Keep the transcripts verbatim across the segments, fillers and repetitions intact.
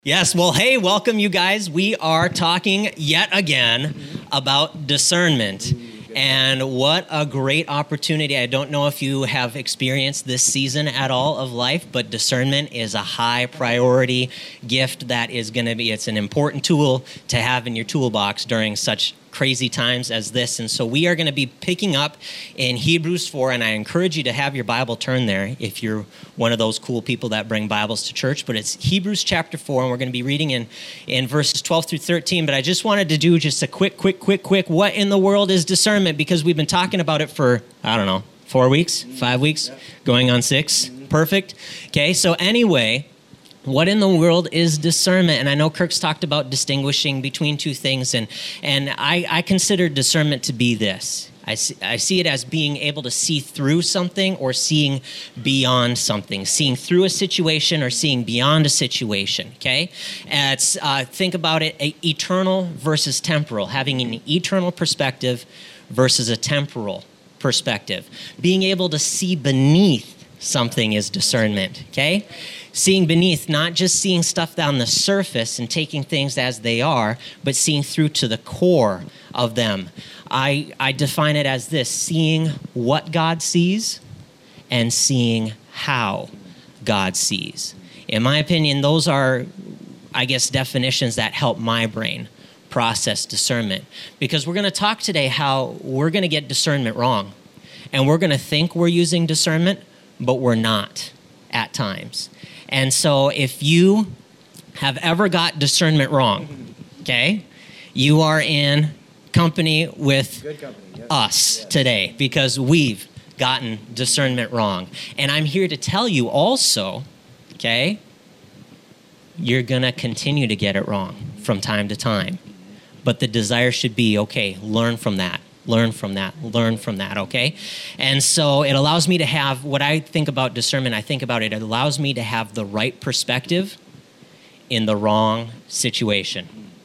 Yes, well, hey, welcome you guys. We are talking yet again about discernment. And what a great opportunity. I don't know if you have experienced this season at all of life, but discernment is a high priority gift that is going to be, it's an important tool to have in your toolbox during such crazy times as this. And so we are going to be picking up in Hebrews four, and I encourage you to have your Bible turned there if you're one of those cool people that bring Bibles to church. But it's Hebrews chapter four, and we're going to be reading in, in verses twelve through thirteen. But I just wanted to do just a quick, quick, quick, quick, what in the world is discernment? Because we've been talking about it for, I don't know, four weeks, five weeks, going on six. Perfect. Okay, so anyway, what in the world is discernment? And I know Kirk's talked about distinguishing between two things, and and I, I consider discernment to be this. I see, I see it as being able to see through something or seeing beyond something, seeing through a situation or seeing beyond a situation, okay? And it's, uh, think about it, a, eternal versus temporal, having an eternal perspective versus a temporal perspective. Being able to see beneath something is discernment, okay? Seeing beneath, not just seeing stuff down the surface and taking things as they are, but seeing through to the core of them. I, I define it as this: seeing what God sees and seeing how God sees. In my opinion, those are, I guess, definitions that help my brain process discernment. Because we're going to talk today how we're going to get discernment wrong. And we're going to think we're using discernment, but we're not at times. And so if you have ever got discernment wrong, okay, you are in company with Good company, yes. us yes. today, because we've gotten discernment wrong. And I'm here to tell you also, okay, you're going to continue to get it wrong from time to time. But the desire should be, okay, learn from that. Learn from that, learn from that, okay? And so it allows me to have, what I think about discernment, I think about it, it allows me to have the right perspective in the wrong situation.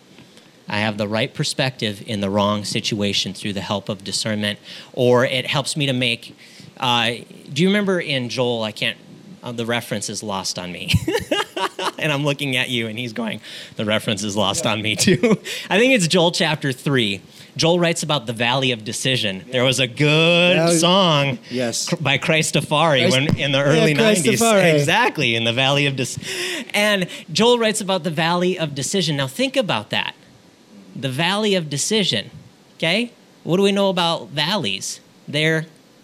I have the right perspective in the wrong situation through the help of discernment. Or it helps me to make, uh, do you remember in Joel, I can't, uh, the reference is lost on me. And I'm looking at you and he's going, the reference is lost on me too. I think it's Joel chapter three. Joel writes about the Valley of Decision. There was a good Valley, song yes. by Christofari Christ, when in the early yeah, nineties. Christofari. Exactly, in the Valley of Decision. And Joel writes about the Valley of Decision. Now think about that. The Valley of Decision, okay? What do we know about valleys? They're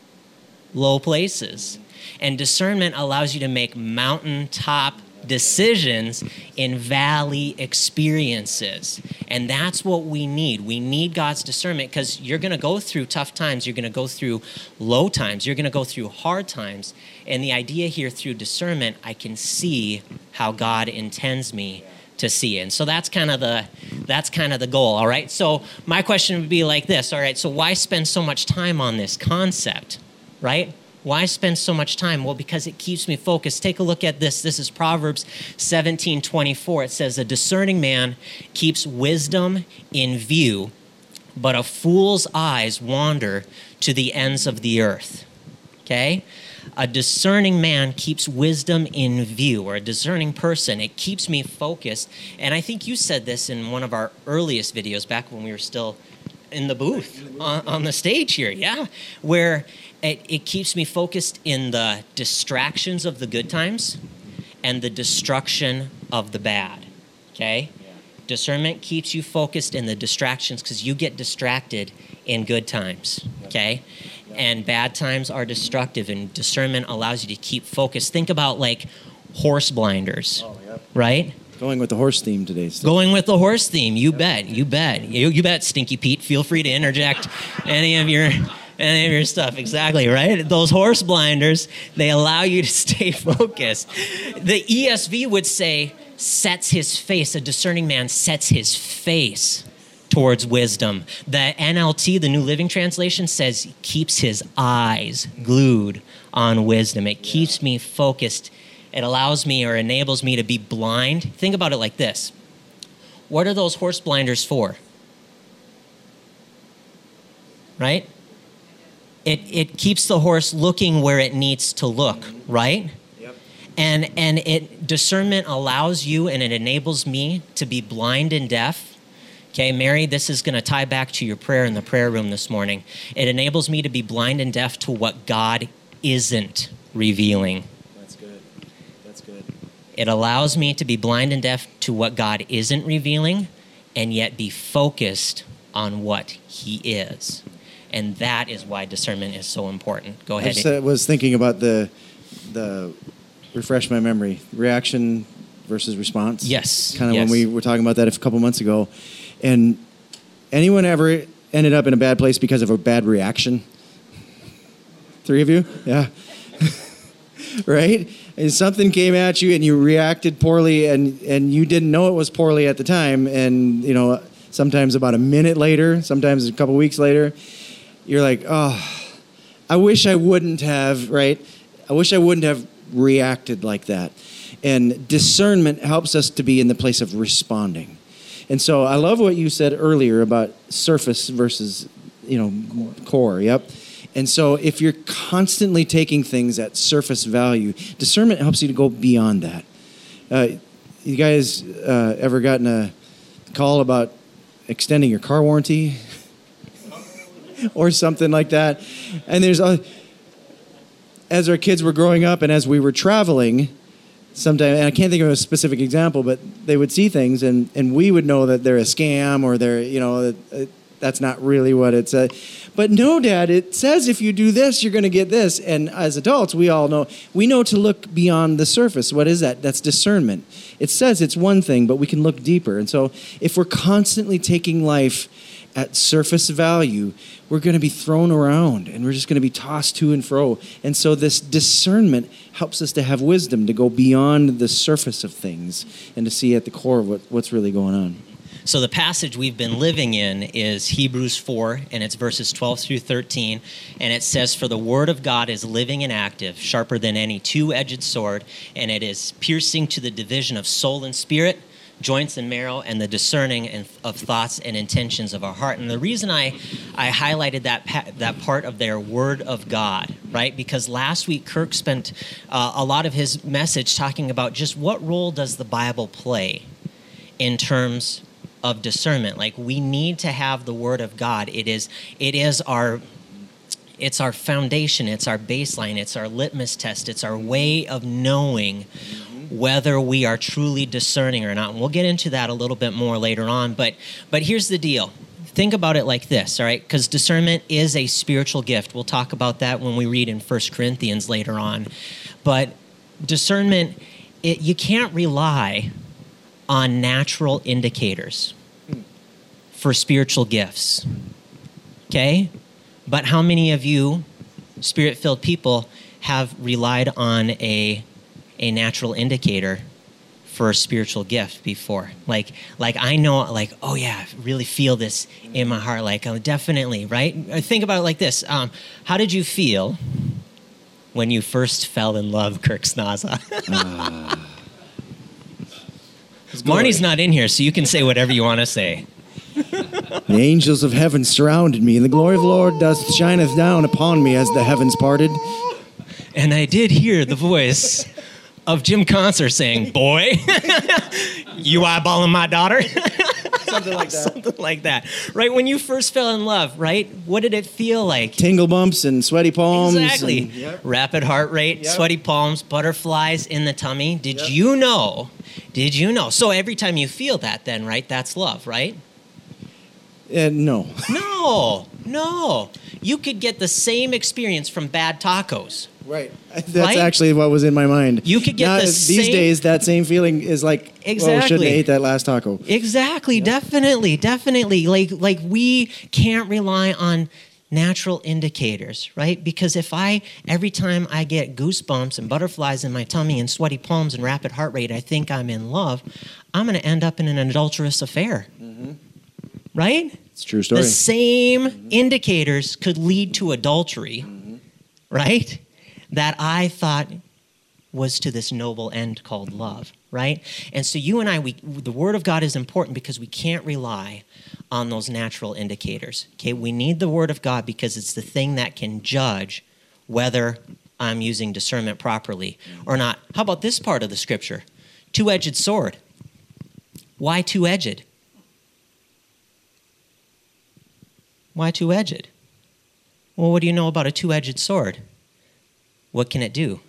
low places. And discernment allows you to make mountaintop decisions in valley experiences. And that's what we need. We need God's discernment, because you're going to go through tough times. You're going to go through low times. You're going to go through hard times. And the idea here, through discernment, I can see how God intends me to see. And so that's kind of the that's kind of the goal, all right? So my question would be like this, all right? So why spend so much time on this concept, right? Why spend so much time? Well, because it keeps me focused. Take a look at this. This is Proverbs seventeen twenty-four. It says, a discerning man keeps wisdom in view, but a fool's eyes wander to the ends of the earth. Okay? A discerning man keeps wisdom in view, or a discerning person. It keeps me focused. And I think you said this in one of our earliest videos back when we were still in the booth on, on the stage here. Yeah. Where It, it keeps me focused in the distractions of the good times and the destruction of the bad, okay? Yeah. Discernment keeps you focused in the distractions, because you get distracted in good times, okay? Yeah. And bad times are destructive, and discernment allows you to keep focused. Think about like horse blinders, oh, yeah. right? Going with the horse theme today. So. Going with the horse theme, you bet, you bet. You, you bet, Stinky Pete. Feel free to interject any of your... Any of your stuff, exactly, right? Those horse blinders, they allow you to stay focused. The E S V would say, sets his face, a discerning man sets his face towards wisdom. The N L T, the New Living Translation, says keeps his eyes glued on wisdom. It keeps me focused. It allows me or enables me to be blind. Think about it like this. What are those horse blinders for? Right? It it keeps the horse looking where it needs to look, right? Yep. And and it discernment allows you and it enables me to be blind and deaf. Okay, Mary, this is going to tie back to your prayer in the prayer room this morning. It enables me to be blind and deaf to what God isn't revealing. That's good. That's good. It allows me to be blind and deaf to what God isn't revealing and yet be focused on what he is. And that is why discernment is so important. Go I ahead. just, uh, was thinking about the, the, refresh my memory, reaction versus response. Yes. Kind of yes. when we were talking about that a couple months ago. And anyone ever ended up in a bad place because of a bad reaction? Three of you? Yeah. Right? And something came at you and you reacted poorly and, and you didn't know it was poorly at the time. And, you know, sometimes about a minute later, sometimes a couple weeks later, you're like, oh, I wish I wouldn't have, right? I wish I wouldn't have reacted like that. And discernment helps us to be in the place of responding. And so I love what you said earlier about surface versus, you know, core. Yep. And so if you're constantly taking things at surface value, discernment helps you to go beyond that. Uh, you guys uh, ever gotten a call about extending your car warranty or something like that? And there's a, as our kids were growing up and as we were traveling, sometimes, and I can't think of a specific example, but they would see things and, and we would know that they're a scam or they're, you know, uh, that's not really what it's. Uh, but no, Dad, it says if you do this, you're going to get this. And as adults, we all know, we know to look beyond the surface. What is that? That's discernment. It says it's one thing, but we can look deeper. And so if we're constantly taking life at surface value, we're going to be thrown around and we're just going to be tossed to and fro. And so this discernment helps us to have wisdom, to go beyond the surface of things and to see at the core of what, what's really going on. So the passage we've been living in is Hebrews four, and it's verses twelve through thirteen. And it says, "For the word of God is living and active, sharper than any two-edged sword, and it is piercing to the division of soul and spirit, joints and marrow, and the discerning of thoughts and intentions of our heart." And the reason I, I highlighted that pa- that part of their word of God, right? Because last week Kirk spent uh, a lot of his message talking about just what role does the Bible play in terms of discernment. Like, we need to have the word of God. It is it is our it's our foundation, it's our baseline, it's our litmus test, it's our way of knowing whether we are truly discerning or not. And we'll get into that a little bit more later on. But but here's the deal. Think about it like this, all right? Because discernment is a spiritual gift. We'll talk about that when we read in First Corinthians later on. But discernment, it, you can't rely on natural indicators for spiritual gifts, okay? But how many of you spirit-filled people have relied on a a natural indicator for a spiritual gift before? Like, like I know, like, oh yeah, I really feel this in my heart. Like, oh, definitely, right? Think about it like this. Um, how did you feel when you first fell in love, Kirk Snaza? uh, Marnie's not in here, so you can say whatever you want to say. The angels of heaven surrounded me, and the glory of the Lord doth shineth down upon me as the heavens parted. And I did hear the voice of Jim Concert saying, "Boy, you eyeballing my daughter?" Something like that. Something like that. Right? When you first fell in love, right? What did it feel like? Tingle bumps and sweaty palms. Exactly. And, yep. Rapid heart rate, Yep. sweaty palms, butterflies in the tummy. Did Yep. you know? Did you know? So every time you feel that then, right? That's love, right? Uh, no. No. No. You could get the same experience from bad tacos. Right. That's Right? actually what was in my mind. You could get Now, the These same- days, that same feeling is like, Exactly. oh, shouldn't have ate that last taco. Exactly, definitely, definitely. Like like we can't rely on natural indicators, right? Because if I, every time I get goosebumps and butterflies in my tummy and sweaty palms and rapid heart rate, I think I'm in love, I'm going to end up in an adulterous affair, mm-hmm. right? It's a true story. The same mm-hmm. indicators could lead to adultery, mm-hmm. right? That I thought was to this noble end called love, right? And so you and I, we, the Word of God is important because we can't rely on those natural indicators, okay? We need the Word of God because it's the thing that can judge whether I'm using discernment properly or not. How about this part of the scripture? Two-edged sword. Why two-edged? Why two-edged? Well, what do you know about a two-edged sword? What can it do?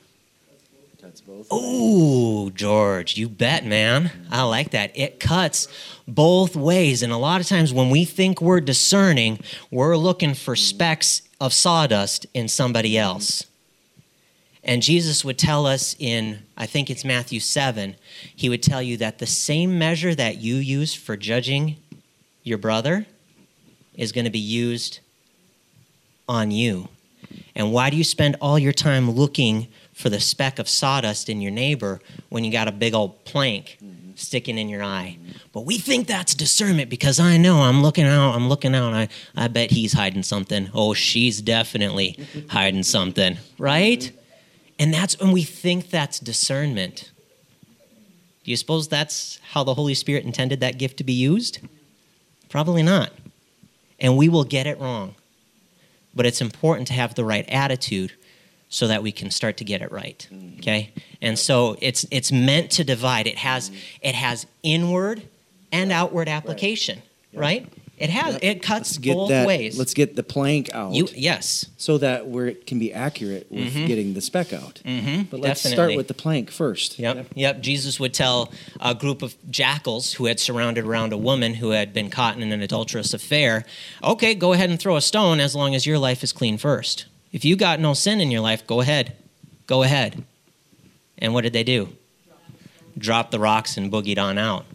Oh, George, you bet, man. I like that. It cuts both ways. And a lot of times when we think we're discerning, we're looking for specks of sawdust in somebody else. And Jesus would tell us in, I think it's Matthew seven, he would tell you that the same measure that you use for judging your brother is going to be used on you. And why do you spend all your time looking for the speck of sawdust in your neighbor when you got a big old plank mm-hmm. sticking in your eye? Mm-hmm. But we think that's discernment because I know I'm looking out, I'm looking out, I, I bet he's hiding something. Oh, she's definitely hiding something, right? Mm-hmm. And that's when we think that's discernment. Do you suppose that's how the Holy Spirit intended that gift to be used? Probably not. And we will get it wrong. But it's important to have the right attitude so that we can start to get it right, okay? And so it's it's meant to divide. It has it has inward and outward application, right? right? It has yep. it cuts both that, ways. Let's get the plank out. You, yes. So that where it can be accurate with mm-hmm. getting the speck out. Mm-hmm. But let's Definitely. start with the plank first. Yep. yep. Yep. Jesus would tell a group of jackals who had surrounded around a woman who had been caught in an adulterous affair, okay, go ahead and throw a stone as long as your life is clean first. If you got no sin in your life, go ahead. Go ahead. And what did they do? Drop the rocks and boogied on out.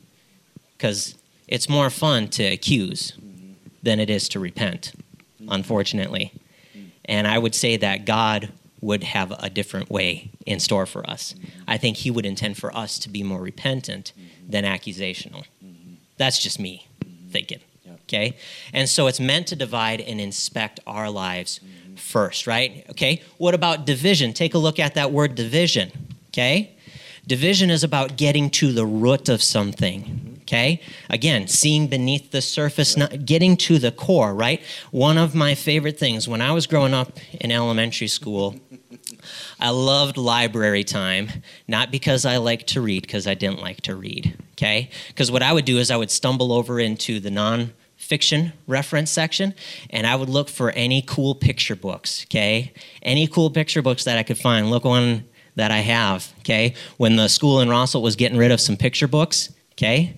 Because it's more fun to accuse than it is to repent, unfortunately. And I would say that God would have a different way in store for us. I think he would intend for us to be more repentant than accusational. That's just me thinking, okay? And so it's meant to divide and inspect our lives first, right? Okay, what about division? Take a look at that word division, okay? Division is about getting to the root of something. Okay? Again, seeing beneath the surface, not getting to the core, right? One of my favorite things, when I was growing up in elementary school, I loved library time, not because I liked to read, because I didn't like to read, okay? Because what I would do is I would stumble over into the non-fiction reference section, and I would look for any cool picture books, okay? Any cool picture books that I could find. Look one that I have, okay? When the school in Rossell was getting rid of some picture books, okay?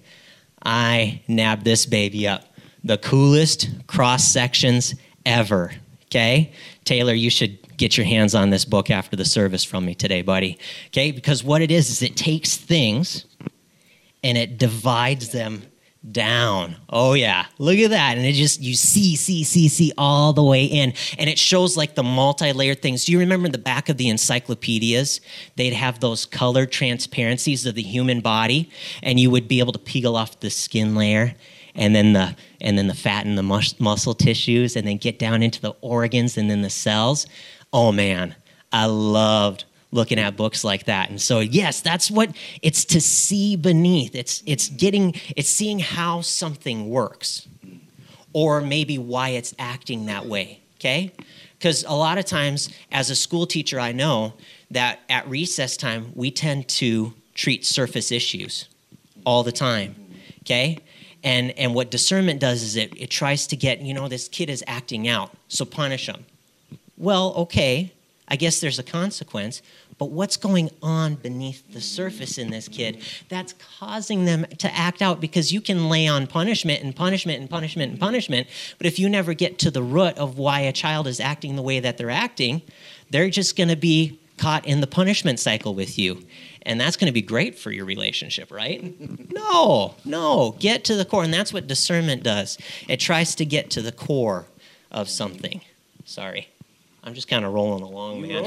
I nabbed this baby up. The coolest cross sections ever, okay? Taylor, you should get your hands on this book after the service from me today, buddy, okay? Because what it is is it takes things and it divides them down. Oh, yeah. Look at that. And it just, you see, see, see, see all the way in. And it shows like the multi-layered things. Do you remember in the back of the encyclopedias, they'd have those colored transparencies of the human body, and you would be able to peel off the skin layer and then the and then the fat and the mus- muscle tissues, and then get down into the organs and then the cells. Oh, man. I loved looking at books like that. And so, yes, that's what it's to see beneath. It's it's getting, it's seeing how something works or maybe why it's acting that way, okay? Because a lot of times as a school teacher, I know that at recess time, we tend to treat surface issues all the time, okay? And and what discernment does is it, it tries to get, you know, this kid is acting out, so punish him. Well, okay, I guess there's a consequence, but what's going on beneath the surface in this kid that's causing them to act out? Because you can lay on punishment and punishment and punishment and punishment, but if you never get to the root of why a child is acting the way that they're acting, they're just going to be caught in the punishment cycle with you. And that's going to be great for your relationship, right? No, no, get to the core. And that's what discernment does. It tries to get to the core of something. Sorry. I'm just kind of rolling along, man.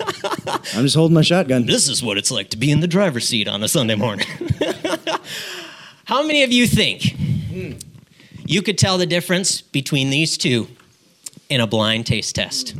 I'm just holding my shotgun. This is what it's like to be in the driver's seat on a Sunday morning. How many of you think mm. you could tell the difference between these two in a blind taste test?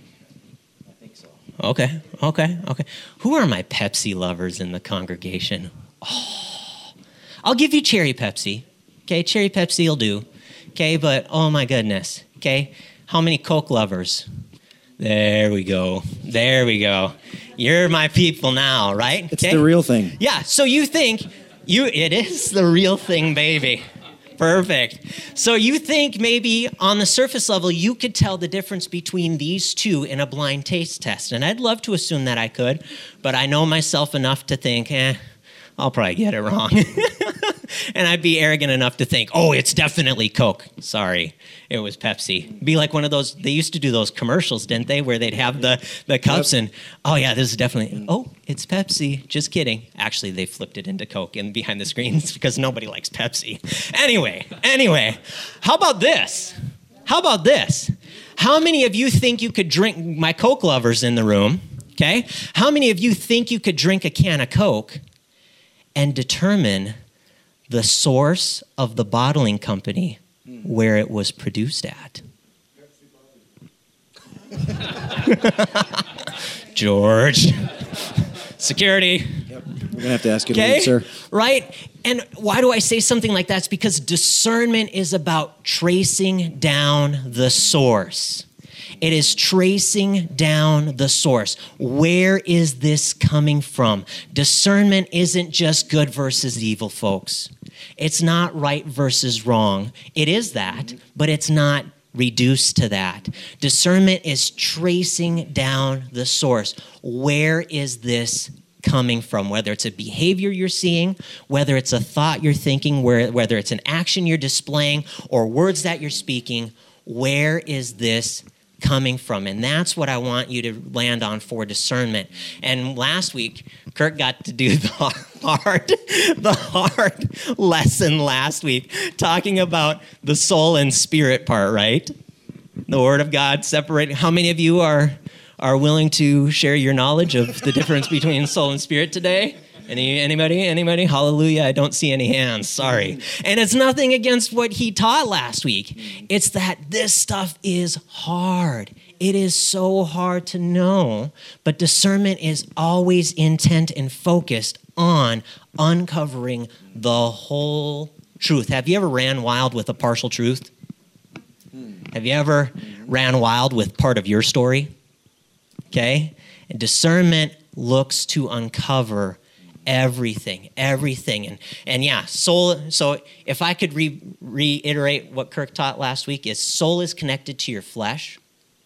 I think so. Okay, okay, okay. Who are my Pepsi lovers in the congregation? Oh, I'll give you cherry Pepsi. Okay, cherry Pepsi will do. Okay, but oh my goodness. Okay, how many Coke lovers? There we go. There we go. You're my people now, right? It's the real thing. Yeah. So you think you it is the real thing, baby. Perfect. So you think maybe on the surface level you could tell the difference between these two in a blind taste test. And I'd love to assume that I could, but I know myself enough to think, eh, I'll probably get it wrong. And I'd be arrogant enough to think, oh, it's definitely Coke. Sorry, it was Pepsi. Be like one of those, they used to do those commercials, didn't they, where they'd have the, the cups yep. and, oh yeah, this is definitely, oh, it's Pepsi. Just kidding. Actually, they flipped it into Coke and behind the screens because nobody likes Pepsi. Anyway, anyway, how about this? How about this? How many of you think you could drink, my Coke lovers in the room, okay? How many of you think you could drink a can of Coke and determine the source of the bottling company where it was produced at? George. Security. Yep. We're going to have to ask you okay? to leave, sir. Right? And why do I say something like that? It's because discernment is about tracing down the source. It is tracing down the source. Where is this coming from? Discernment isn't just good versus evil, folks. It's not right versus wrong. It is that, but it's not reduced to that. Discernment is tracing down the source. Where is this coming from? Whether it's a behavior you're seeing, whether it's a thought you're thinking, whether it's an action you're displaying, or words that you're speaking, where is this coming from? And that's what I want you to land on for discernment. And last week, Kirk got to do the hard, the hard lesson last week, talking about the soul and spirit part, right? The Word of God separating. How many of you are are willing to share your knowledge of the difference between soul and spirit today? Any, anybody? Anybody? Hallelujah. I don't see any hands. Sorry. And it's nothing against what he taught last week. It's that this stuff is hard. It is so hard to know. But discernment is always intent and focused on uncovering the whole truth. Have you ever ran wild with a partial truth? Have you ever ran wild with part of your story? Okay? And discernment looks to uncover everything, everything. And and yeah, soul, so if I could re- reiterate what Kirk taught last week, is soul is connected to your flesh,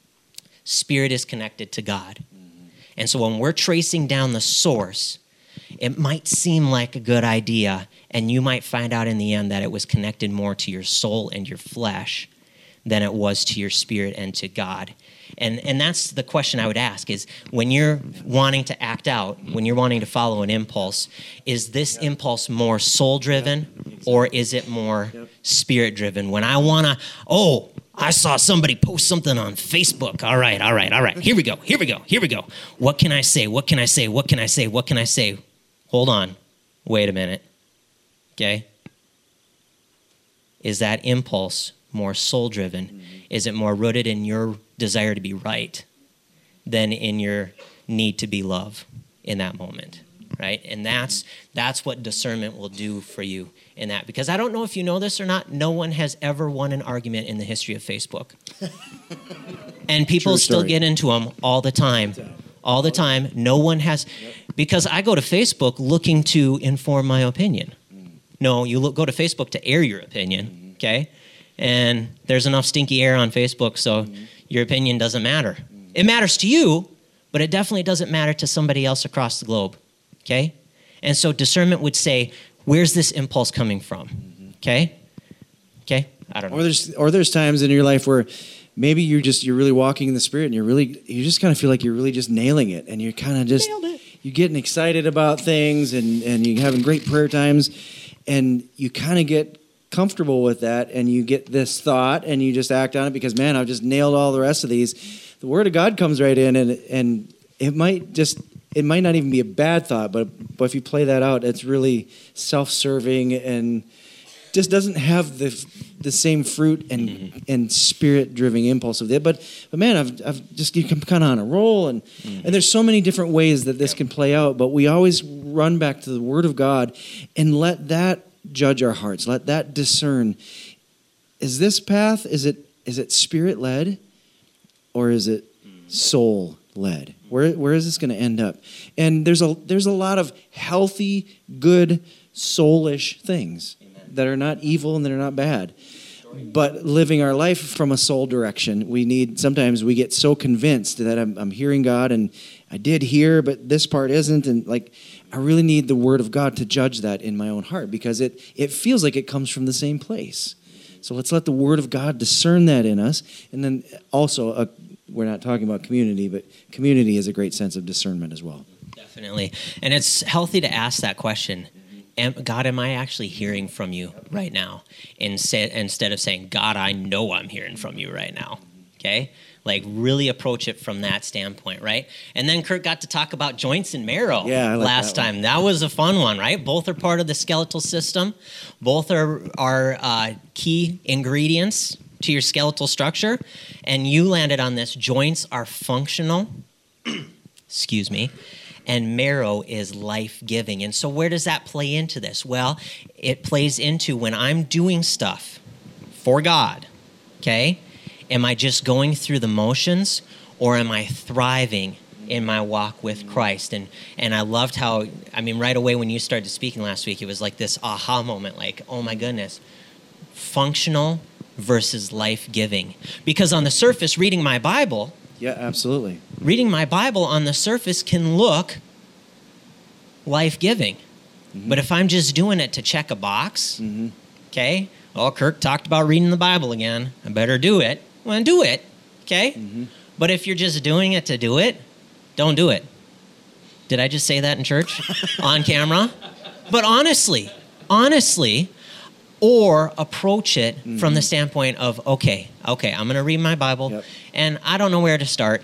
spirit is connected to God. And so when we're tracing down the source, it might seem like a good idea, and you might find out in the end that it was connected more to your soul and your flesh than it was to your spirit and to God. And and that's the question I would ask is, when you're wanting to act out, when you're wanting to follow an impulse, is this impulse more soul-driven or is it more spirit-driven? When I want to, oh, I saw somebody post something on Facebook. All right, all right, all right. Here we go, here we go, here we go. What can I say? What can I say? What can I say? What can I say? Hold on. Wait a minute. Okay? Is that impulse more soul-driven? Mm-hmm. Is it more rooted in your desire to be right than in your need to be love in that moment, right? And that's that's what discernment will do for you in that. Because I don't know if you know this or not, no one has ever won an argument in the history of Facebook. And people still get into them all the time. All the time. No one has, because I go to Facebook looking to inform my opinion. No, you look, go to Facebook to air your opinion, okay? And there's enough stinky air on Facebook, so mm-hmm. your opinion doesn't matter. Mm-hmm. It matters to you, but it definitely doesn't matter to somebody else across the globe, okay? And so discernment would say, where's this impulse coming from, mm-hmm. okay? Okay? I don't know. Or there's or there's times in your life where maybe you're just you're really walking in the Spirit, and you're really you just kind of feel like you're really just nailing it, and you're kind of just you're getting excited about things, and and you're having great prayer times, and you kind of get comfortable with that, and you get this thought and you just act on it because, man, I've just nailed all the rest of these. The Word of God comes right in, and and it might just it might not even be a bad thought, but but if you play that out, it's really self-serving and just doesn't have the the same fruit and mm-hmm. and spirit-driven impulse of it. But but man, I've I've just I'm kind of on a roll, and mm-hmm. and there's so many different ways that this yeah. can play out. But we always run back to the Word of God and let that judge our hearts. Let that discern. Is this path, is it is it spirit-led or is it soul led? Where where is this going to end up? And there's a there's a lot of healthy, good, soulish things Amen. That are not evil and that are not bad. But living our life from a soul direction, we need, sometimes we get so convinced that I'm, I'm hearing God and I did hear, but this part isn't. And like, I really need the Word of God to judge that in my own heart because it, it feels like it comes from the same place. So let's let the Word of God discern that in us. And then also, uh, we're not talking about community, but community is a great sense of discernment as well. Definitely. And it's healthy to ask that question. Am, God, am I actually hearing from you right now? Instead, instead of saying, God, I know I'm hearing from you right now. Okay? Like really approach it from that standpoint, right? And then Kurt got to talk about joints and marrow yeah, like last that time. That was a fun one, right? Both are part of the skeletal system. Both are, are uh, key ingredients to your skeletal structure. And you landed on this. Joints are functional. Excuse me. And marrow is life-giving. And so where does that play into this? Well, it plays into when I'm doing stuff for God, okay? Am I just going through the motions or am I thriving in my walk with Christ? And and I loved how, I mean, right away when you started speaking last week, it was like this aha moment, like, oh my goodness, functional versus life-giving. Because on the surface, reading my Bible... Yeah, absolutely. Reading my Bible on the surface can look life-giving. Mm-hmm. But if I'm just doing it to check a box, mm-hmm. okay, well, Kirk talked about reading the Bible again. I better do it. Well, do it, okay? Mm-hmm. But if you're just doing it to do it, don't do it. Did I just say that in church on camera? But honestly, honestly, or approach it mm-hmm. from the standpoint of, okay, okay, I'm going to read my Bible, yep. and I don't know where to start.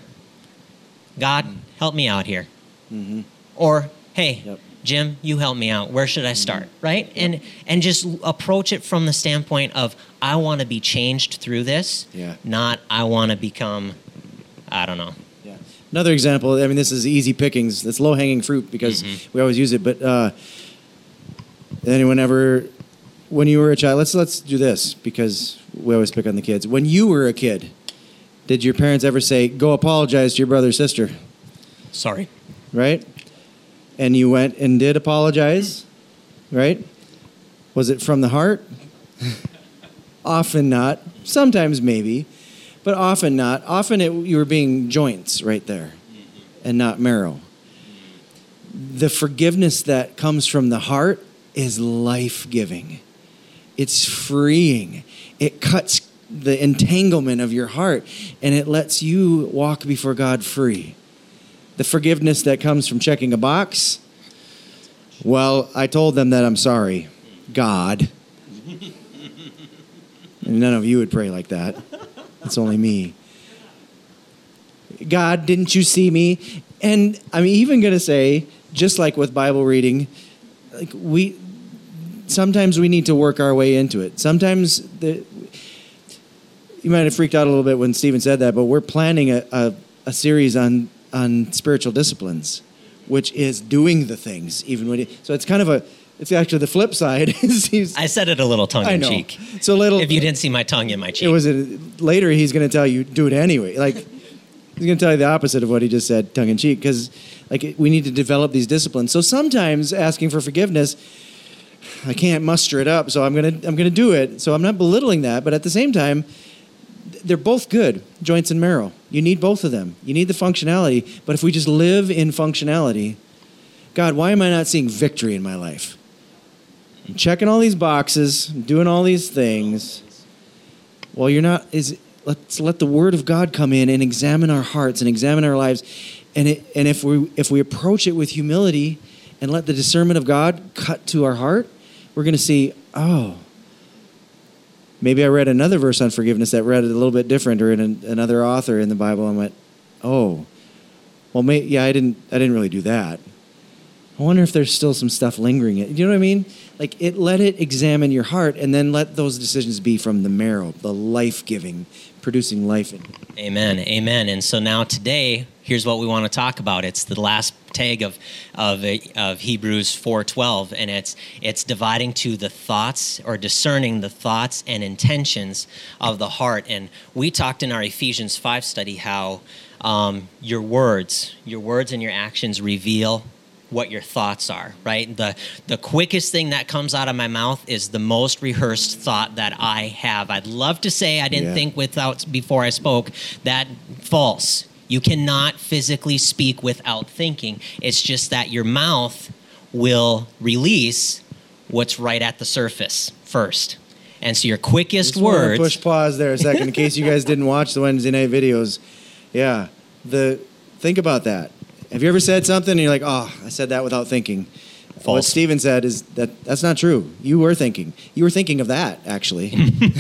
God, mm-hmm. help me out here. Mm-hmm. Or, hey, yep. Jim, you help me out. Where should I start, mm-hmm. right? Yep. And and just approach it from the standpoint of, I want to be changed through this, yeah. not I want to become, I don't know. Yeah. Another example, I mean, this is easy pickings. It's low-hanging fruit because mm-hmm. we always use it, but uh, anyone ever... When you were a child, let's let's do this because we always pick on the kids. When you were a kid, did your parents ever say, go apologize to your brother or sister? Sorry. Right? And you went and did apologize? Right? Was it from the heart? Often not. Sometimes maybe. But often not. Often it, you were being joints right there and not marrow. The forgiveness that comes from the heart is life-giving. It's freeing. It cuts the entanglement of your heart, and it lets you walk before God free. The forgiveness that comes from checking a box, well, I told them that I'm sorry, God. And none of you would pray like that. It's only me. God, didn't you see me? And I'm even going to say, just like with Bible reading, like we... Sometimes we need to work our way into it. Sometimes the, you might have freaked out a little bit when Stephen said that, but we're planning a, a, a series on on spiritual disciplines, which is doing the things even when. It, so it's kind of a. It's actually the flip side. I said it a little tongue in cheek. So little. If you didn't see my tongue in my cheek, it was a, later. He's going to tell you do it anyway. Like he's going to tell you the opposite of what he just said, tongue in cheek, because like we need to develop these disciplines. So sometimes asking for forgiveness. I can't muster it up, so I'm gonna I'm gonna do it. So I'm not belittling that, but at the same time, they're both good, joints and marrow. You need both of them. You need the functionality, but if we just live in functionality, God, why am I not seeing victory in my life? I'm checking all these boxes, I'm doing all these things. Well, you're not. Is let's let the Word of God come in and examine our hearts and examine our lives, and it, and if we if we approach it with humility and let the discernment of God cut to our heart, we're going to see, oh, maybe I read another verse on forgiveness that read it a little bit different, or in an, another author in the Bible, and went, oh, well, may, yeah, I didn't, I didn't really do that. I wonder if there's still some stuff lingering. You know what I mean? Like, it let it examine your heart, and then let those decisions be from the marrow, the life-giving, producing life. In. Amen, amen. And so now today, here's what we want to talk about. It's the last tag of of, of Hebrews four twelve, and it's it's dividing to the thoughts, or discerning the thoughts and intentions of the heart. And we talked in our Ephesians five study how Um, your words, your words and your actions reveal what your thoughts are, right? The the quickest thing that comes out of my mouth is the most rehearsed thought that I have. I'd love to say I didn't Yeah. think without before I spoke. That false. You cannot physically speak without thinking. It's just that your mouth will release what's right at the surface first. And so your quickest Just wanna words. push pause there a second in case you guys didn't watch the Wednesday night videos. Yeah, the think about that. Have you ever said something and you're like, oh, I said that without thinking? False. What Stephen said is that that's not true. You were thinking. You were thinking of that, actually.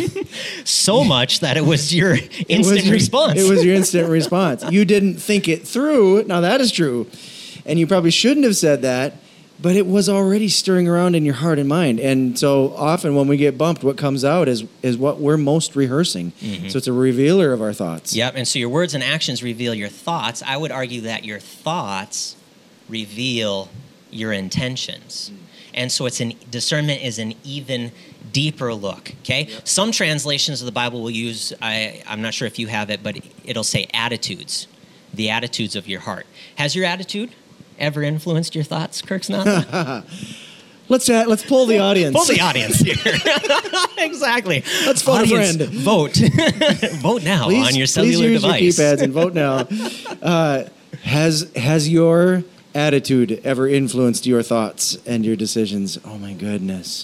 So much that it was your instant It was your- response. It was your instant response. You didn't think it through. Now, that is true. And you probably shouldn't have said that, but it was already stirring around in your heart and mind. And so often when we get bumped, what comes out is, is what we're most rehearsing. Mm-hmm. So it's a revealer of our thoughts. Yep, and so your words and actions reveal your thoughts. I would argue that your thoughts reveal your intentions. And so it's an discernment is an even deeper look, okay? Yep. Some translations of the Bible will use, I, I'm not sure if you have it, but it'll say attitudes, the attitudes of your heart. Has your attitude ever influenced your thoughts, Kirksnaza? Let's uh, let's pull the audience. Pull the audience here. Exactly. Let's phone Audience, a friend. Vote. Vote now Please, on your please cellular use device. your keypads and vote now. Uh, has has your attitude ever influenced your thoughts and your decisions? Oh my goodness.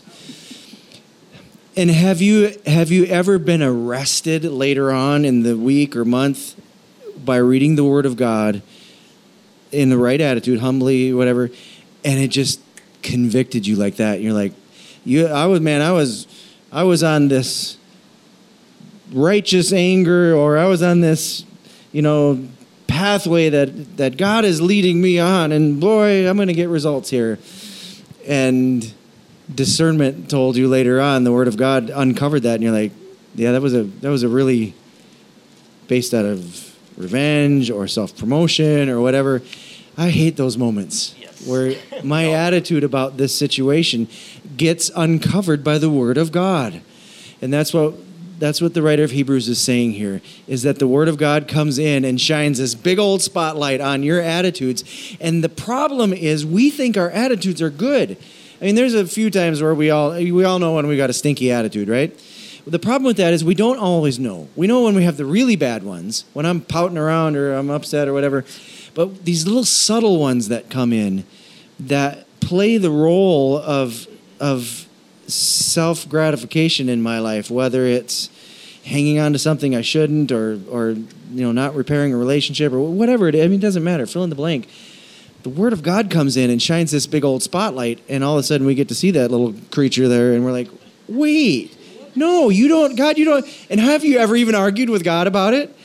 And have you have you ever been arrested later on in the week or month by reading the Word of God in the right attitude, humbly, whatever, and it just convicted you like that? And you're like, you I was man, I was I was on this righteous anger, or I was on this, you know, pathway that that God is leading me on, and boy, I'm going to get results here. And discernment told you later on, the Word of God uncovered that, and you're like, yeah, that was a that was a really based out of revenge or self-promotion or whatever. I hate those moments. Yes. Where my attitude about this situation gets uncovered by the Word of God. And that's what that's what the writer of Hebrews is saying here, is that the Word of God comes in and shines this big old spotlight on your attitudes. And the problem is we think our attitudes are good. I mean, there's a few times where we all we all know when we got a stinky attitude, right? The problem with that is we don't always know. We know when we have the really bad ones, when I'm pouting around or I'm upset or whatever. But these little subtle ones that come in that play the role of of self-gratification in my life, whether it's hanging on to something I shouldn't, or or you know, not repairing a relationship, or whatever it is. I mean, it doesn't matter. Fill in the blank. The Word of God comes in and shines this big old spotlight, and all of a sudden we get to see that little creature there, and we're like, wait, no, you don't, God, you don't. And have you ever even argued with God about it?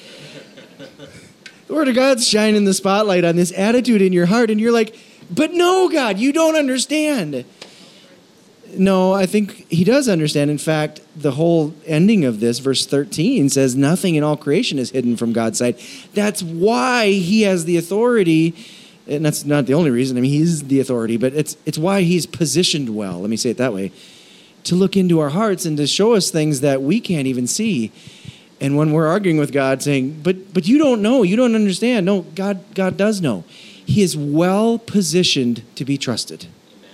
The Word of God's shining the spotlight on this attitude in your heart, and you're like, but no, God, you don't understand. No, I think he does understand. In fact, the whole ending of this, verse thirteen, says nothing in all creation is hidden from God's sight. That's why he has the authority, and that's not the only reason. I mean, he's the authority, but it's it's why he's positioned well, let me say it that way, to look into our hearts and to show us things that we can't even see. And when we're arguing with God saying, but but you don't know, you don't understand. No, God God does know. He is well positioned to be trusted.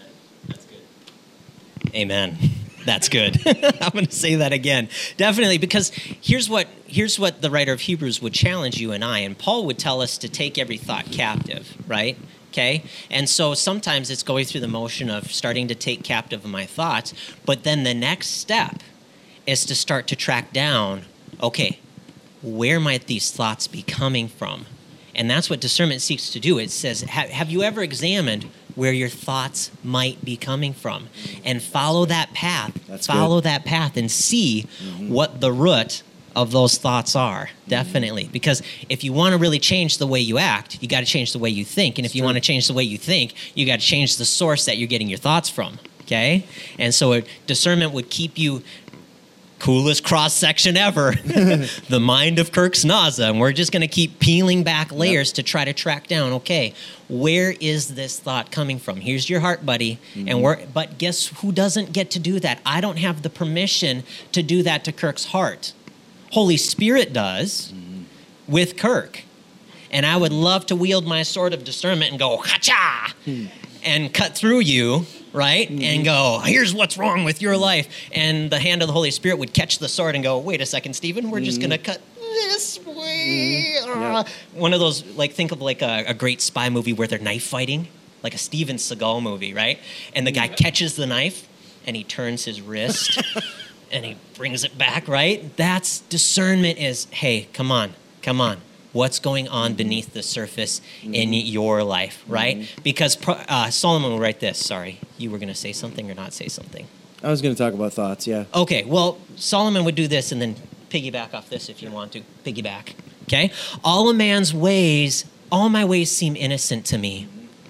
Amen. That's good. I'm going to say that again. Definitely, because here's what here's what the writer of Hebrews would challenge you and I, and Paul would tell us to take every thought captive, right? Okay? And so sometimes it's going through the motion of starting to take captive my thoughts, but then the next step is to start to track down, okay, where might these thoughts be coming from? And that's what discernment seeks to do. It says, have, have you ever examined where your thoughts might be coming from? And follow that path. That's follow good. that path and see mm-hmm. what the root of those thoughts are. Definitely. Mm-hmm. Because if you want to really change the way you act, you got to change the way you think. And if That's you true. want to change the way you think, you got to change the source that you're getting your thoughts from. Okay? And so a discernment would keep you coolest cross-section ever, the mind of Kirksnaza. And we're just going to keep peeling back layers yep. to try to track down, okay, where is this thought coming from? Here's your heart, buddy. Mm-hmm. And we're, but guess who doesn't get to do that? I don't have the permission to do that to Kirk's heart. Holy Spirit does mm-hmm. with Kirk. And I would love to wield my sword of discernment and go, ha-cha, hmm. and cut through you, right? Mm-hmm. And go, here's what's wrong with your life. And the hand of the Holy Spirit would catch the sword and go, wait a second, Stephen, we're mm-hmm. just going to cut this way. Mm-hmm. Uh, yeah. One of those, like, think of like a, a great spy movie where they're knife fighting, like a Steven Seagal movie, right? And the guy catches the knife and he turns his wrist and he brings it back, right? That's discernment is, hey, come on, come on. What's going on beneath the surface mm-hmm. in your life, right? Mm-hmm. Because uh, Solomon will write this. Sorry, you were going to say something or not say something? I was going to talk about thoughts, yeah. Okay, well, Solomon would do this and then piggyback off this if you want to. Piggyback, okay? All a man's ways, all my ways seem innocent to me.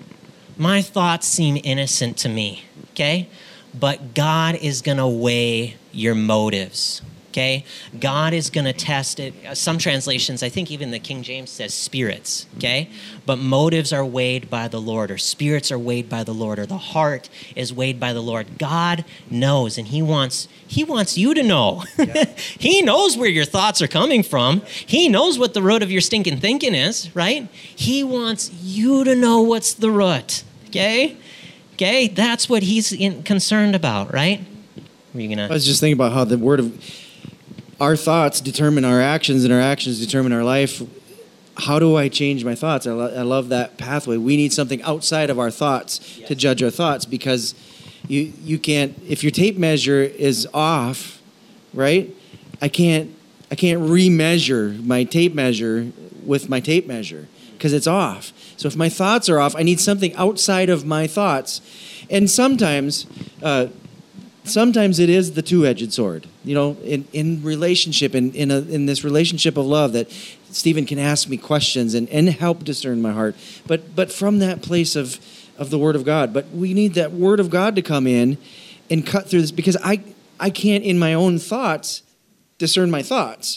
My thoughts seem innocent to me, okay? But God is going to weigh your motives. Okay, God is going to test it. Some translations, I think even the King James says spirits, okay? But motives are weighed by the Lord, or spirits are weighed by the Lord, or the heart is weighed by the Lord. God knows, and he wants he wants you to know. Yeah. He knows where your thoughts are coming from. He knows what the root of your stinking thinking is, right? He wants you to know what's the root, okay? Okay, that's what he's in, concerned about, right? Were you gonna? I was just thinking about how the word of our thoughts determine our actions, and our actions determine our life. How do I change my thoughts? I, lo- I love that pathway. We need something outside of our thoughts yes. to judge our thoughts, because you you can't, if your tape measure is off, right? I can't I can't remeasure my tape measure with my tape measure because it's off. So if my thoughts are off, I need something outside of my thoughts. And sometimes uh, sometimes it is the two-edged sword. You know, in, in relationship, in in, a, in this relationship of love, that Stephen can ask me questions and, and help discern my heart. But but from that place of, of the Word of God. But we need that Word of God to come in and cut through this, because I I can't in my own thoughts discern my thoughts.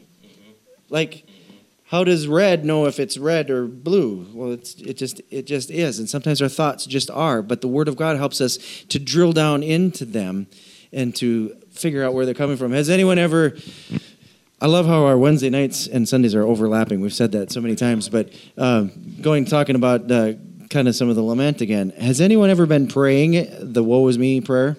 Like, how does red know if it's red or blue? Well, it's it just it just is. And sometimes our thoughts just are. But the Word of God helps us to drill down into them and to figure out where they're coming from. Has anyone ever... I love how our Wednesday nights and Sundays are overlapping. We've said that so many times. But um, going, talking about uh, kind of some of the lament again. Has anyone ever been praying the woe is me prayer?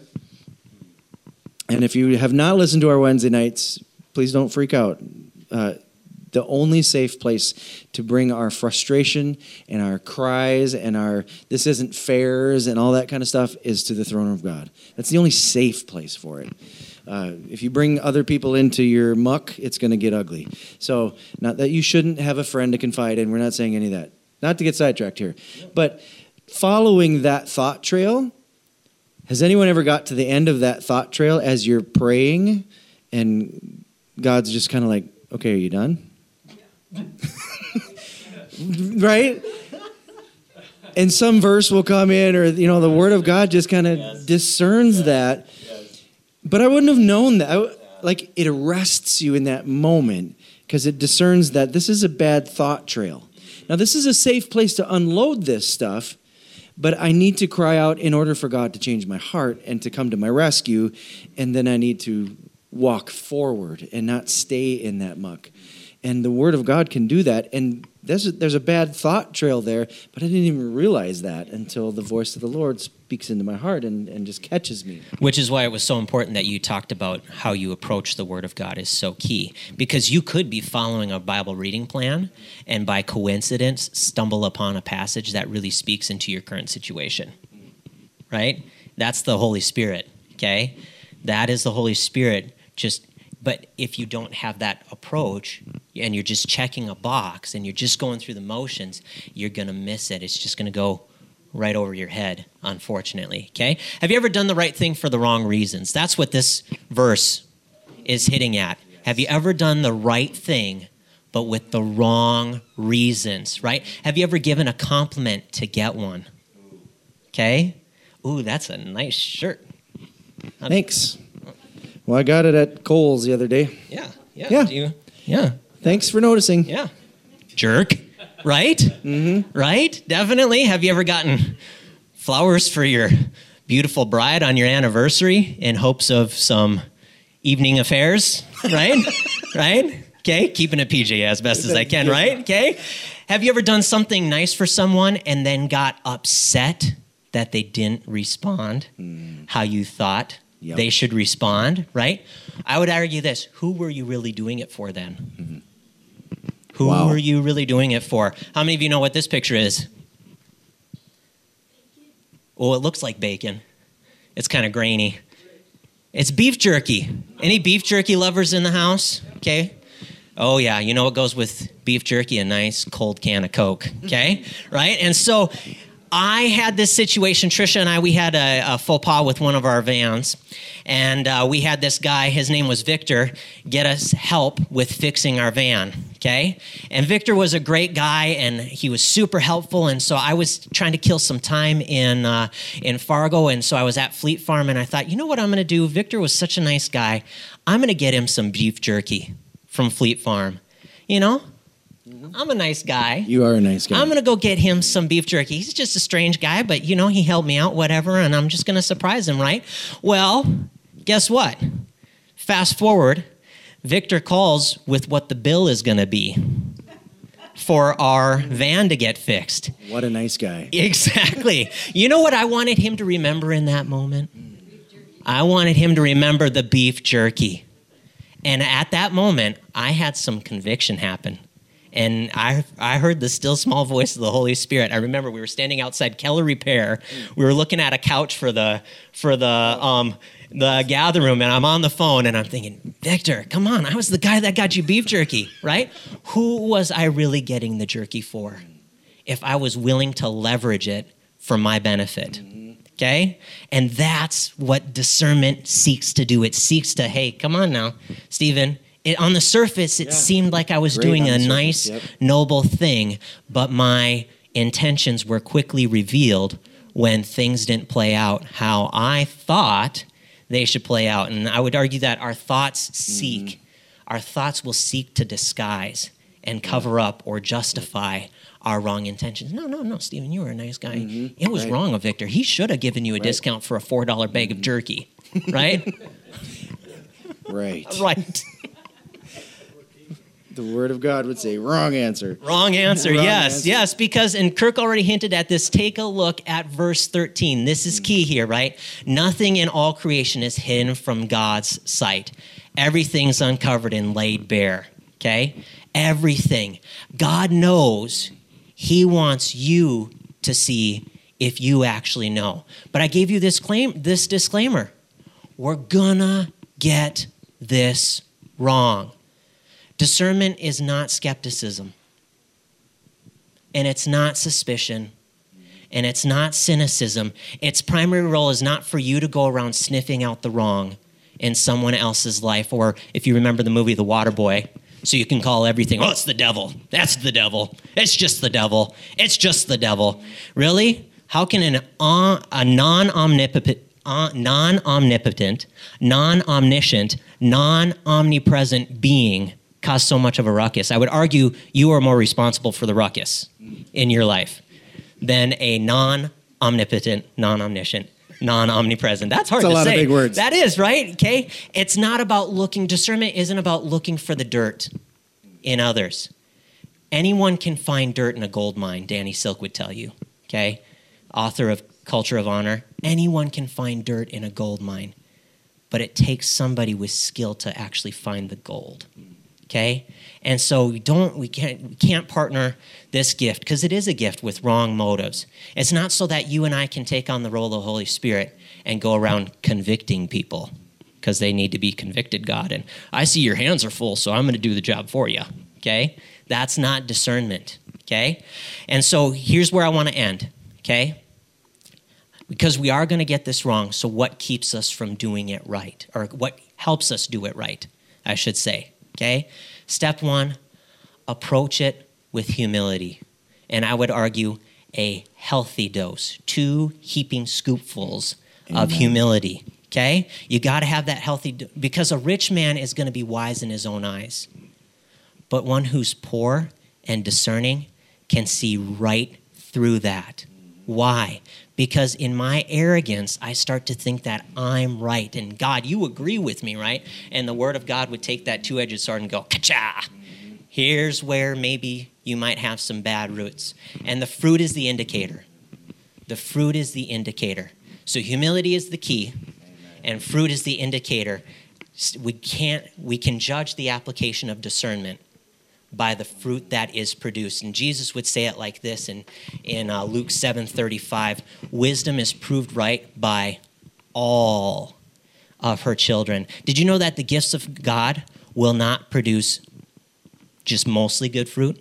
And if you have not listened to our Wednesday nights, please don't freak out. Uh, the only safe place to bring our frustration and our cries and our this isn't fairs and all that kind of stuff is to the throne of God. That's the only safe place for it. Uh, if you bring other people into your muck, it's going to get ugly. So, not that you shouldn't have a friend to confide in. We're not saying any of that. Not to get sidetracked here. But following that thought trail, has anyone ever got to the end of that thought trail as you're praying and God's just kind of like, okay, are you done? Right? And some verse will come in, or, you know, the Word of God just kind of yes. discerns yes. that. Yes. But I wouldn't have known that. I, like, it arrests you in that moment because it discerns that this is a bad thought trail. Now, this is a safe place to unload this stuff, but I need to cry out in order for God to change my heart and to come to my rescue, and then I need to walk forward and not stay in that muck. And the Word of God can do that. And there's a, there's a bad thought trail there, but I didn't even realize that until the voice of the Lord speaks into my heart and, and just catches me. Which is why it was so important that you talked about how you approach the Word of God is so key. Because you could be following a Bible reading plan and by coincidence stumble upon a passage that really speaks into your current situation. Right? That's the Holy Spirit, okay? That is the Holy Spirit just... But if you don't have that approach and you're just checking a box and you're just going through the motions, you're going to miss it. It's just going to go right over your head, unfortunately, okay? Have you ever done the right thing for the wrong reasons? That's what this verse is hitting at. Have you ever done the right thing but with the wrong reasons, right? Have you ever given a compliment to get one? Okay? Ooh, that's a nice shirt. Thanks. Well, I got it at Kohl's the other day. Yeah, yeah. Yeah. Do you, yeah. Thanks for noticing. Yeah. Jerk, right? Mm-hmm. Right? Definitely. Have you ever gotten flowers for your beautiful bride on your anniversary in hopes of some evening affairs? Right? Right? Okay. Keeping it P G as best as I can, right? Okay. Have you ever done something nice for someone and then got upset that they didn't respond mm. how you thought yep. they should respond, right? I would argue this. Who were you really doing it for then? Mm-hmm. Who wow. were you really doing it for? How many of you know what this picture is? Oh, it looks like bacon. It's kind of grainy. It's beef jerky. Any beef jerky lovers in the house? Okay. Oh, yeah. You know what goes with beef jerky? A nice cold can of Coke. Okay. Right? And so I had this situation. Trisha and I, we had a, a faux pas with one of our vans. And uh, we had this guy, his name was Victor, get us help with fixing our van, okay? And Victor was a great guy, and he was super helpful. And so I was trying to kill some time in uh, in Fargo, and so I was at Fleet Farm, and I thought, you know what I'm going to do? Victor was such a nice guy. I'm going to get him some beef jerky from Fleet Farm, you know? I'm a nice guy. You are a nice guy. I'm going to go get him some beef jerky. He's just a strange guy, but, you know, he helped me out, whatever, and I'm just going to surprise him, right? Well, guess what? Fast forward, Victor calls with what the bill is going to be for our van to get fixed. What a nice guy. Exactly. You know what I wanted him to remember in that moment? I wanted him to remember the beef jerky. And at that moment, I had some conviction happen. And I I heard the still small voice of the Holy Spirit. I remember we were standing outside Keller Repair. We were looking at a couch for the for the um the gather room, and I'm on the phone, and I'm thinking, Victor, come on, I was the guy that got you beef jerky, right? Who was I really getting the jerky for? If I was willing to leverage it for my benefit. Okay? And that's what discernment seeks to do. It seeks to, hey, come on now, Stephen. It, on the surface, it yeah. seemed like I was Great doing a nice, yep. noble thing, but my intentions were quickly revealed when things didn't play out how I thought they should play out. And I would argue that our thoughts seek, mm-hmm. our thoughts will seek to disguise and cover up or justify our wrong intentions. No, no, no, Stephen, you were a nice guy. Mm-hmm. It was right. wrong of Victor. He should have given you a right. discount for a four dollar bag mm-hmm. of jerky, right? Right. Right. The Word of God would say, wrong answer. Wrong answer, wrong yes, answer. yes, because, and Kirk already hinted at this, take a look at verse thirteen. This is key here, right? Nothing in all creation is hidden from God's sight. Everything's uncovered and laid bare, okay? Everything. God knows. He wants you to see if you actually know. But I gave you this claim, this disclaimer. We're gonna get this wrong. Discernment is not skepticism, and it's not suspicion, and it's not cynicism. Its primary role is not for you to go around sniffing out the wrong in someone else's life, or if you remember the movie The Waterboy, so you can call everything, oh, it's the devil. That's the devil. It's just the devil. It's just the devil. Really? How can an, uh, a non-omnipotent, uh, non-omnipotent, non-omniscient, non-omnipresent being cause so much of a ruckus? I would argue you are more responsible for the ruckus in your life than a non-omnipotent, non-omniscient, non-omnipresent. That's hard That's to a lot say. Of big words. That is, right? Okay? It's not about looking, discernment isn't about looking for the dirt in others. Anyone can find dirt in a gold mine, Danny Silk would tell you, okay? Author of Culture of Honor. Anyone can find dirt in a gold mine, but it takes somebody with skill to actually find the gold. Okay, and so we don't, we can't, we can't partner this gift because it is a gift with wrong motives. It's not so that you and I can take on the role of the Holy Spirit and go around convicting people because they need to be convicted, God. And I see your hands are full, so I'm going to do the job for you. Okay, that's not discernment. Okay, and so here's where I want to end. Okay, because we are going to get this wrong. So what keeps us from doing it right, or what helps us do it right? I should say. Okay, step one, approach it with humility. And I would argue a healthy dose, two heaping scoopfuls Amen. Of humility. Okay, you got to have that healthy, do- because a rich man is going to be wise in his own eyes. But one who's poor and discerning can see right through that. Why? Because in my arrogance, I start to think that I'm right. And God, you agree with me, right? And the Word of God would take that two-edged sword and go, ka-cha! Here's where maybe you might have some bad roots. And the fruit is the indicator. The fruit is the indicator. So humility is the key, and fruit is the indicator. We can't, we can judge the application of discernment by the fruit that is produced. And Jesus would say it like this in, in uh, Luke seven thirty-five, wisdom is proved right by all of her children. Did you know that the gifts of God will not produce just mostly good fruit?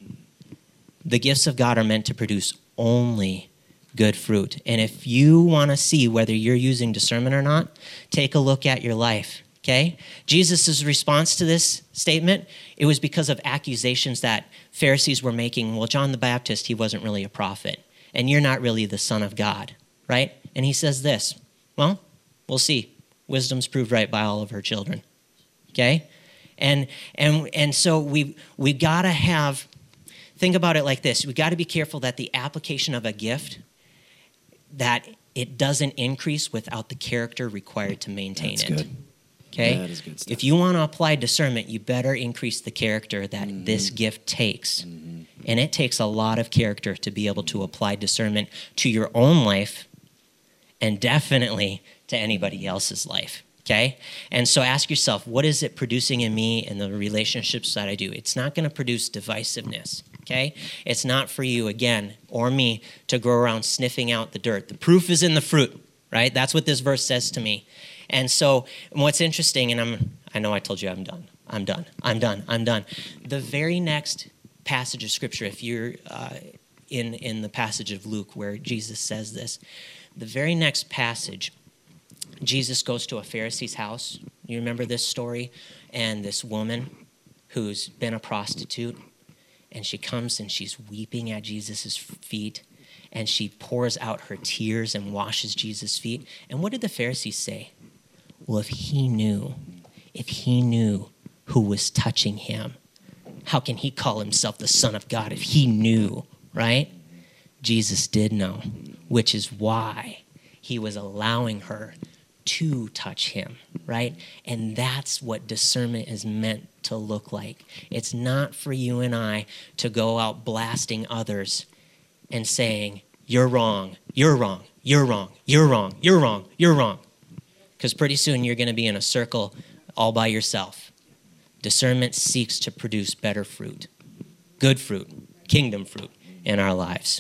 The gifts of God are meant to produce only good fruit. And if you want to see whether you're using discernment or not, take a look at your life. Okay? Jesus' response to this statement, it was because of accusations that Pharisees were making. Well, John the Baptist, he wasn't really a prophet, and you're not really the Son of God, right? And he says this, well, we'll see. Wisdom's proved right by all of her children, okay? And and and so we we got to have, think about it like this. We got to be careful that the application of a gift, that it doesn't increase without the character required to maintain That's it. Good. Okay? That is good stuff. If you want to apply discernment, you better increase the character that Mm-hmm. this gift takes. Mm-hmm. And it takes a lot of character to be able to apply discernment to your own life and definitely to anybody else's life. Okay? And so ask yourself, what is it producing in me and the relationships that I do? It's not going to produce divisiveness. Okay? It's not for you, again, or me, to go around sniffing out the dirt. The proof is in the fruit, right? That's what this verse says to me. And so what's interesting, and I'm, I know I told you I'm done. I'm done. I'm done. I'm done. The very next passage of Scripture, if you're uh, in, in the passage of Luke where Jesus says this, the very next passage, Jesus goes to a Pharisee's house. You remember this story? And this woman who's been a prostitute, and she comes and she's weeping at Jesus' feet, and she pours out her tears and washes Jesus' feet. And what did the Pharisees say? Well, if he knew, if he knew who was touching him, how can he call himself the Son of God if he knew, right? Jesus did know, which is why he was allowing her to touch him, right? And that's what discernment is meant to look like. It's not for you and I to go out blasting others and saying, you're wrong, you're wrong, you're wrong, you're wrong, you're wrong, you're wrong. Because pretty soon you're going to be in a circle all by yourself. Discernment seeks to produce better fruit, good fruit, kingdom fruit in our lives.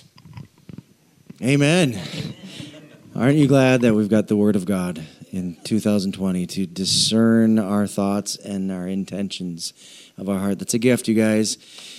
Amen. Aren't you glad that we've got the Word of God in two thousand twenty to discern our thoughts and our intentions of our heart? That's a gift, you guys.